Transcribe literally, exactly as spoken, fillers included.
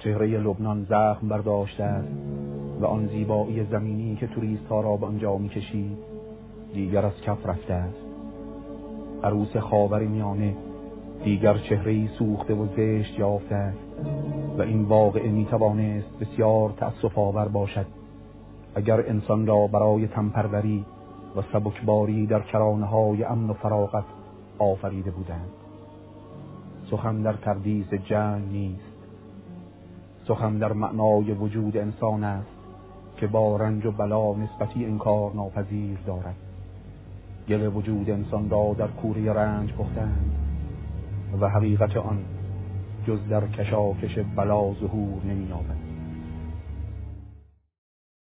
چهره لبنان زخم برداشته است و آن زیبایی زمینی که توریست‌ها را به آنجا می‌کشید دیگر از کف رفته است. عروس خاورمیانه دیگر چهره‌ای سوخته و زشت یافته است و این واقعه می‌توانست بسیار تأسف‌آور باشد اگر انسان را برای تنپروری و سبکباری در کرانه‌های امن و فراغت آفریده بودند. سخن در تردیس جنگ نیست، سخن در معنای وجود انسان است که با رنج و بلا نسبتی انکار ناپذیر دارد. گل وجود انسان را در کوره رنج پختند و حقیقت آن جز در کشاکش بلا ظهور نمی‌یابد.